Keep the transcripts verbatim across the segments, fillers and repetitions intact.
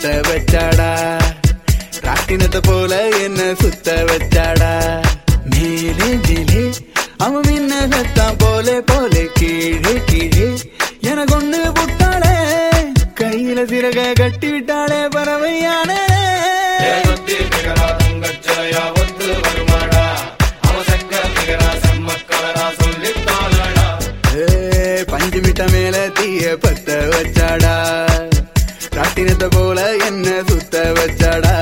பத்த வச்சாடா, ராட்டினத்தை போல என்ன சுத்த வச்சாடா. மேலே மேலே அவன் மின்னகத்தான் போலே போலே, கீழே கீழே என கொண்டு புட்டாளே, கையில சிறக கட்டி விட்டாளே பறவையானே. பஞ்சு மிட்ட மேல தீய பத்த வச்சாடா, ராட்டினத்தை போல என்ன சுத்த வச்சாடா.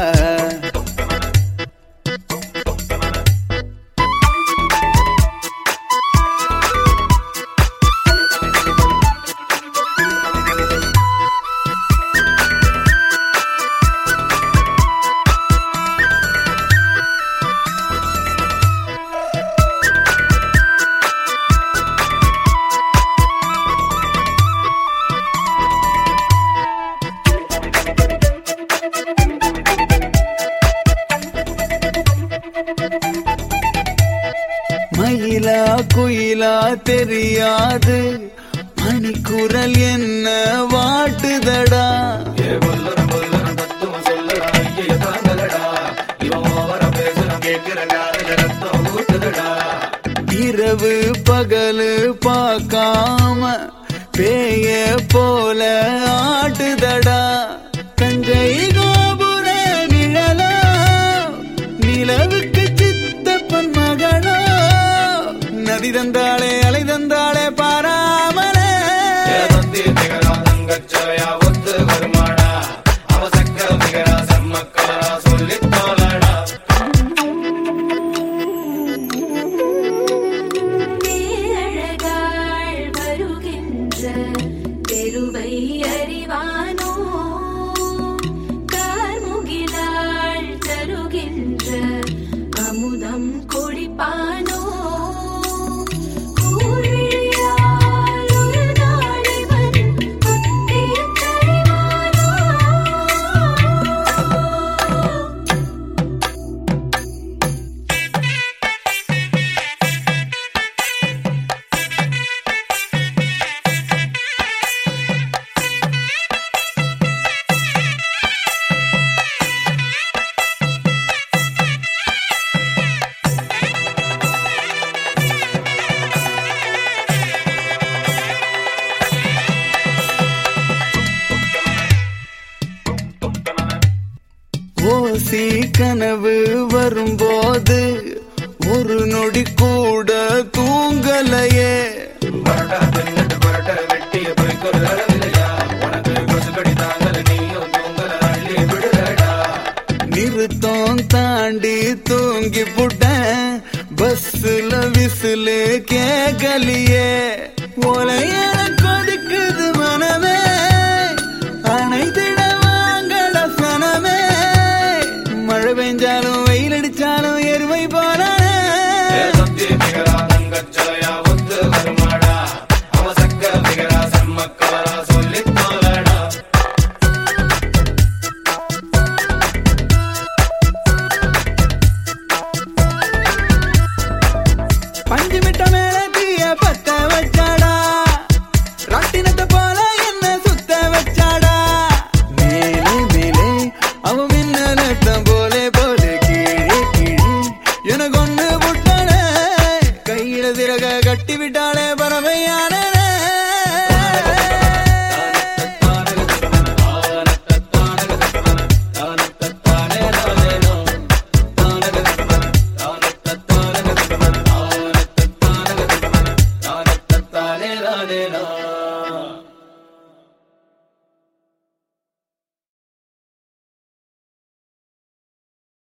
மயிலா குயிலா தெரியாது, மணிக்குரல் என்ன வாட்டுதடா. இரவு பகலு பார்க்காம பேய போல ஆட்டுதடா. கஞ்சை கோபுர நிழலா, நிலவுக்கு சித்தப்பன் மகனோ, நதி தந்தாளே அலை தந்தாளே பாராமலே. தெருவை அறிவானோ, கார்முகிலாள் தருகின்ற அமுதம் குடிப்பானோ. ஓசி கனவு வரும்போது ஒரு நொடி கூட தூங்கலையே. நிறுத்தம் தாண்டி தூங்கி புட்டேன், பஸ்ல விசிலு கேக்கலியே. ஒலைய கொதிக்குது மனமே, அனைத்திட வாங்கட சனமே. மழை பெஞ்சாலும் வெயில் அடிச்சாலும் எருமை போல